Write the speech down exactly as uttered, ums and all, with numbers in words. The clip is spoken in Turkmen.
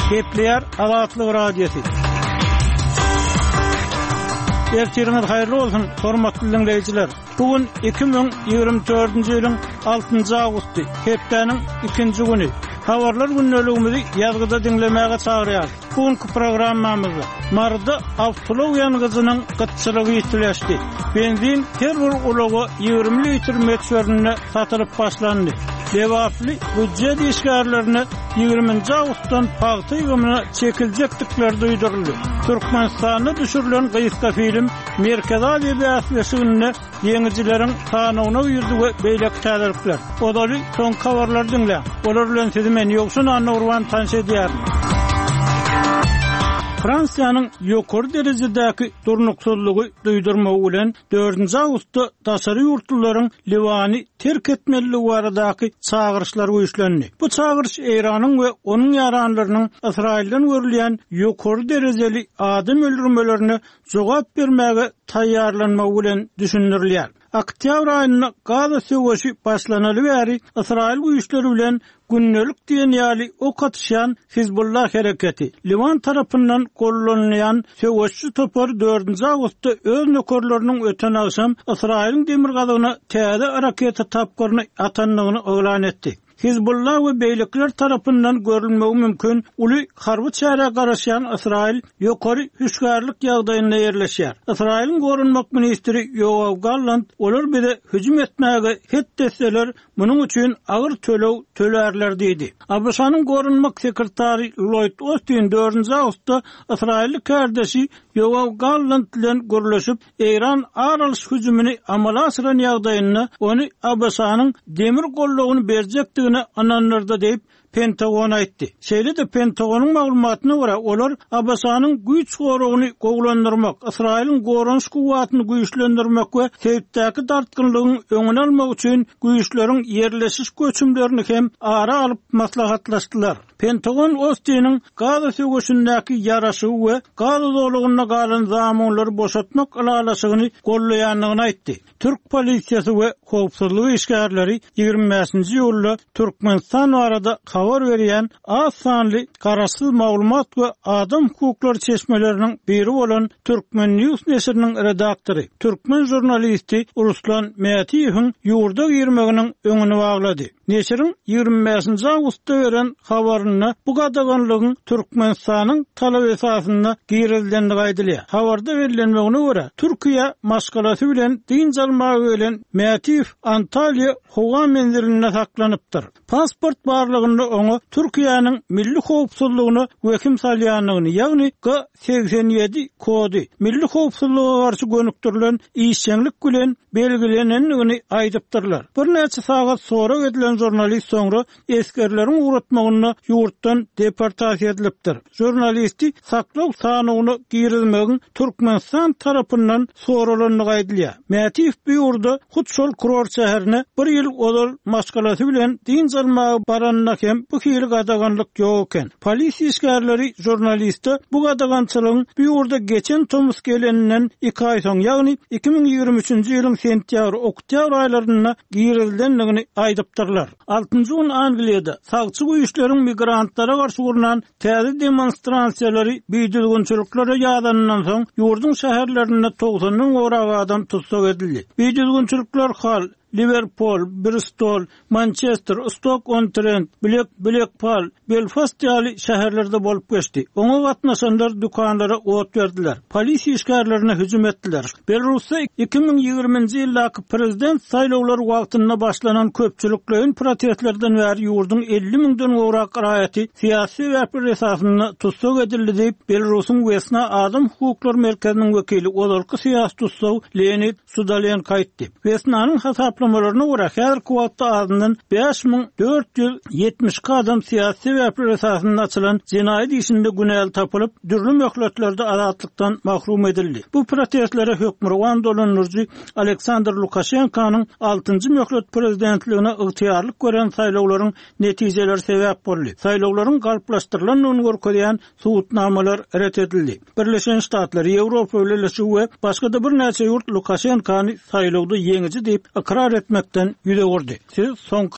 Kepler Azatlyk radiosu. Ertiriniz hayırlı olsun, hormatly dinleyijiler. Bugün iki bin ýygrimi dördünji ýylyň altynjy awgusty, hepdeniň ikinji güni. Habarlar günneligimizi ýazgyda dinlemäge çagyrýar. Bugünkü programmamyzda marda awtolow ýangyzynyň gytçylygy ýetileşdi. Benzin her bir ulagy ýygrimi litr metrine satylyp başlandy. Lewaply büdjet işgärlerini ýygrimiňji awgustdan paýta ýygymyna çekiljekdikleri duýduruldy. Türkmenistanda düşürilen gyýyska film Merkez Aziýa ýaşaşygyny ýeňijileriň tanygyna ýürdi we beýlek täziripler. Odaly soň habarlar dinle. Olar bilen sizi men ýoksun anna urwan tanış edýär. Fransiýanyň ýokary derejedäki durnuksuzlygy duýdurmagy bilen dördünji awgustda daşary ýurtlaryň Liwany terk etmeligi baradaky çağırışlar güýçlendi. Bu çağırış Iranyň we onuň ýaranlarynyň Israilden görülýän ýokary derejeli adam öldürmelerini jogap bermäge taýýarlanmagy bilen düşündirilýär. Oktyabr aýyna Gaza söwüşi başlanaly bäri Israil güýçleri bilen günnelik diýenýäli ok atýan Hizbullah hereketi Liwan tarapyndan gollanýan söwüşçi topar dördünji awgustda öz nökerleriniň öten aşam Israiliň demir gazyna täze raketa tapgyryny atanlygyny oglan etdi. Hizbullah we beýlikler tarapyndan görülmegi mümkin uly harby çäre garaşan Israil ýokary hüşgärlik ýagdaýynda ýerleşýär. Israiliň gorunmak ministri Yoav Gallant olar bize hüjüm etmäge het deseler munyň üçin agyr tölew tölerler diýdi. A B S-nyň gorunmak sekretary Lloyd Austin dördünji awgustda Israillik kardeşi Yoav Gallant bilen görleşip Iran aralyş hüjümini amala aşyran ýagdaýynda ony A B S-nyň demir gollugyny berjekdi ananlarda deyip Pentagon aýtdy. Şeýle de Pentagonyň maglumatyna görä olar A B S-nyň güýç gorugyny gowlandyrmak, Israiliň gorunç guwatyny güýçlendirmek we Sewitdäki dartgynlygyň öňüni almak üçin güýçleriň ýerleşiş göçümlerini hem ara alyp maslahatlaşdylar. Pentagon Austin'in Gaza söwüşindäki ýaraşy we Gaza dolugyna galan zamanlary boşatmak alalaşygyny gollaýanlygyny aýtdy. Türk polisiýasy we howpsuzlyk işgärleri ýygrimi beşinji ýylda Türkmenistan arada habar berýän az sanly garaşsyz maglumat we adam hukuklary çeşmeleriniň biri bolan Türkmen News neşriniň redaktory, Türkmen jurnalisti Ruslan Mätiýewiň ýurda girmeginiň öňüni baglady. Neşriň ýygrimi beşinji awgustda beren habaryna bu gadaganlygyň Türkmenistanyň talap esasynda girildiğini aýdylýar. Habarda berilenmegine görä Türkiýe maşgalasy bilen din jalmagy bilen Mätiýew Antalya howa menziline saklanypdyr. Pasport barlygynda oňa Türkiýanyň milli howpsuzlygyny wekim salýanlygyny, ýagny G seksen ýedi kody, milli howpsuzlyga garşy gönüktirilen işçilik bilen belgilenenligini aýdypdyrlar. Bir näçe sagat sonra edilen jurnalist soňra eskerleriň uğratmagyny ýurtdan deportasiýa edilipdir. Jurnalisti saklaw sanygyny girilmegi Türkmenistan tarapyndan soralanlygy aýdylýar. Mätiýew bu ýurda Hutşol Kuror şäherine bir ýyl odal maşgalasy bilen din jalmagy baranyna hem bu hili gadaganlyk ýok eken. Polisiýa işgärleri jurnalistde bu gadagançylygyň bu ýurda geçen tomus geleninden iki aý soň, ýagny iki bin ýygrimi üçinji ýylyň sentýabr, oktyabr aýlaryna girildenligini aýdypdyrlar. altynjy gün Angliýada sagçy güýçleriň migrantlara garşy gurulan täze demonstrasiýalary biýdilgünçilikleri ýadanyndan soň ýurdun şäherlerinde togsandan goragy adam tutsak edildi. Biýdilgünçilikler hal Liverpool, Bristol, Manchester, Stoke-on-Trent, Black, Blackpool, Belfast ýaly şäherlerde bolup geçdi. Oňa gatnaşanlar dükanlara ot berdiler. Polisiýa işgärlerine hüjüm etdiler. Belarusda iki bin ýygrimiňji ýyldaky prezident saýlawlary wagtynda başlanan köpçüliklerin protestlerden bäri ýurdun elli miňden gowrak raýaty syýasy wäpir esasyna tutsak edildi diýip Belarusyň Wesna Adam Hukuklary Merkeziniň wekili olarky syýasy tutsak Leonid Sudalyenko aýtdy. Wesnanyň hesaplamalarına görä häzirki wagtda azyndan beş miň dört ýüz ýetmiş adam syýasy wäpir esasynda açylan jinaýat işinde günäl tapylyp dürli möhletlerde azatlıktan mahrum edildi. Bu protestlere hökmran dolanurjy Aleksandr Lukashenkonyň altynjy möhlet prezidentligine ygtyýarlyk gören saýlawlaryň netijeleri sebäp boldy. Saýlawlaryň galplaşdyrylan görkezýän suwutnamalar ret edildi. Birleşen Ştatlar, Ýewropa Birleşigi we başga da bir näçe ýurt Lukashenkony saýlawda ýeňiji diýip ikrar etmekden ýüze gurdy. Siz soň